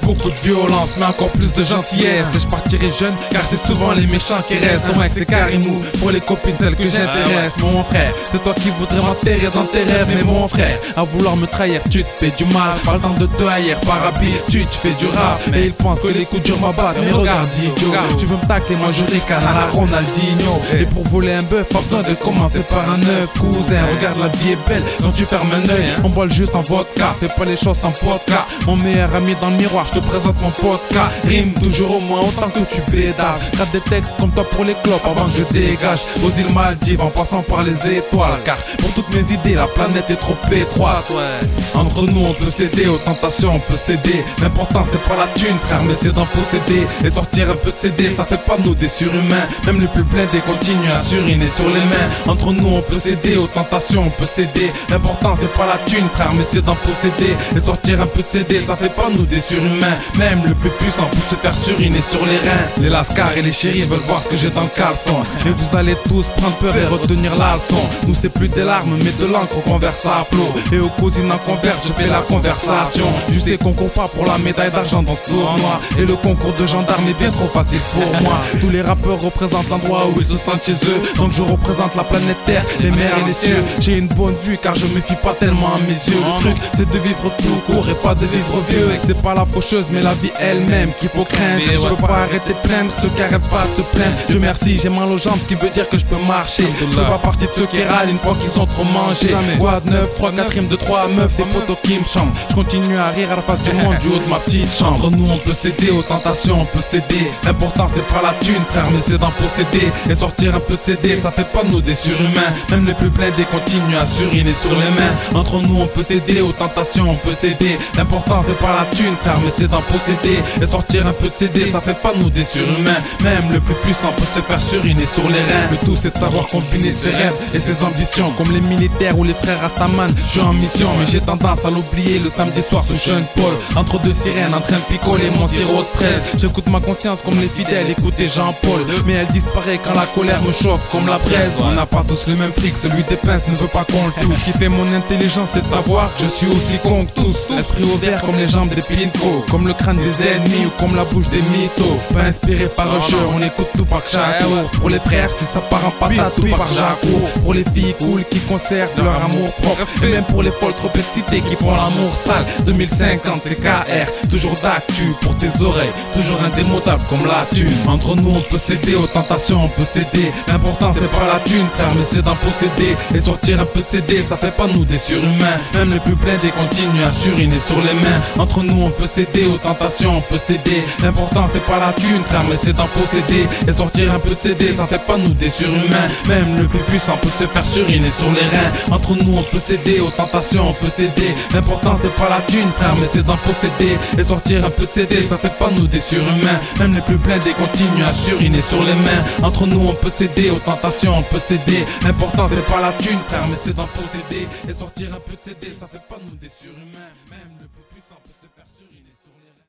beaucoup de violence, mais encore plus de gentillesse. Et je partirai jeune, car c'est souvent les méchants qui restent. Ton ex c'est Karimou, pour les copines celles que j'intéresse. Mon frère, c'est toi qui voudrais m'enterrer dans tes rêves. Mais mon frère, à vouloir me trahir, tu te fais du mal. Pas le temps de te haïr, par habitude, tu fais du rap. Et ils pensent que les coups durs m'abattent, mais regarde idiot. Tu veux me tacler, moi je ricane à la Ronaldinho. Et pour voler un bœuf, pas besoin de commencer par un œuf. Cousin, regarde la vie est belle quand tu fermes un œil. On boit le jus sans vodka, fais pas les choses sans vodka. Mon meilleur ami dans le miroir, je te présente mon podcast. Rime toujours au moins autant que tu bédaves. Gratte des textes comme toi pour les clopes avant que je dégage. Aux îles Maldives en passant par les étoiles. Car pour toutes mes idées la planète est trop étroite. Entre nous on peut céder, aux tentations on peut céder. L'important c'est pas la thune frère, mais c'est d'en posséder. Et sortir un peu de CD, ça fait pas de nous des surhumains. Même les plus blindés continuent à suriner sur les mains. Entre nous on peut céder, aux tentations on peut céder. L'important c'est pas la thune frère, mais c'est d'en posséder. Et sortir un peu de CD, ça fait pas de nous des surhumains. Même le plus puissant peut se faire suriner sur les reins. Les lascars et les chéris veulent voir ce que j'ai dans le caleçon. Mais vous allez tous prendre peur et retenir la leçon. Nous c'est plus des larmes mais de l'encre qu'on verse à flot. Et aux cousines en converse je fais la conversation. Je sais qu'on court pas pour la médaille d'argent dans ce tournoi. Et le concours de gendarme est bien trop facile pour moi. Tous les rappeurs représentent l'endroit où ils se sentent chez eux. Donc je représente la planète Terre, les mers et les cieux. J'ai une bonne vue car je me fie pas tellement à mes yeux. Le truc c'est de vivre tout court et pas de vivre vieux. Et que c'est pas la faucheuse mais la vie elle-même qu'il faut craindre. Je peux pas arrêter de plaindre ceux qui arrêtent pas de se plaindre. Dieu merci, j'ai mal aux jambes, ce qui veut dire que je peux marcher. Je fais pas partie de ceux qui râlent une fois qu'ils ont trop mangé. Quoi de 9, 3, 4 rimes de 3 meufs, des potos qui me chantent. Je continue à rire à la face du monde du haut de ma petite chambre. Entre nous on peut céder, aux tentations on peut céder. L'important c'est pas la thune frère, mais c'est d'en posséder. Et sortir un peu de CD, ça fait pas de nous des surhumains. Même les plus blindés continuent à suriner sur les mains. Entre nous on peut céder, aux tentations on peut céder. L'important c'est pas la thune frère, mais c'est d'en posséder. Et sortir un peu de CD, ça fait pas de nous des surhumains. Même le plus puissant peut se faire suriner sur les reins. Le tout c'est de savoir combiner ses rêves et ses ambitions. Comme les militaires ou les frères Rastaman, je suis en mission. Mais j'ai tendance à l'oublier le samedi soir sous jeune Paul. Entre deux sirènes en train de picoler mon sirop de fraise. J'écoute ma conscience comme les fidèles écoutaient Jean-Paul. Mais elle disparaît quand la colère me chauffe comme la braise. On n'a pas tous le même fric, celui des pinces ne veut pas qu'on le touche. Ce qui fait mon intelligence c'est de savoir que je suis aussi con que tous. Esprit ouvert comme les jambes des Pilinko, comme le crâne des ennemis ou comme la bouche des mythos. Pas inspiré par un jeu, on écoute tout par chaque tour. Pour les frères si ça part en patate, tout par Jaco. Pour les filles cool qui conservent leur amour propre. Et même pour les folles trop excités qui font l'amour sale. 2050 c'est KR, toujours d'actu pour tes oreilles, toujours indémodable comme la thune. Entre nous on peut céder, aux tentations on peut céder. L'important c'est pas la thune frère, mais c'est d'en posséder. Et sortir un peu de CD, ça fait pas nous des surhumains. Même les plus blindés continuent à suriner sur les mains. Entre nous on peut céder, aux tentations on peut céder. L'important c'est pas la thune frère, mais c'est d'en posséder. Et sortir un peu de CD, ça fait pas nous des surhumains. Même le plus puissant peut se faire suriner sur les reins. Entre nous on peut céder, aux tentations on peut céder. L'important c'est pas la thune frère, mais c'est d'en posséder. Et sortir un peu de CD, ça fait pas nous des surhumains. Même les plus blindés continuent à suriner sur les mains. Entre nous on peut céder, aux tentations on peut céder. L'important c'est pas la thune frère, mais c'est d'en posséder. Et sortir un peu de CD, ça fait pas nous des surhumains. Même le plus puissant peut se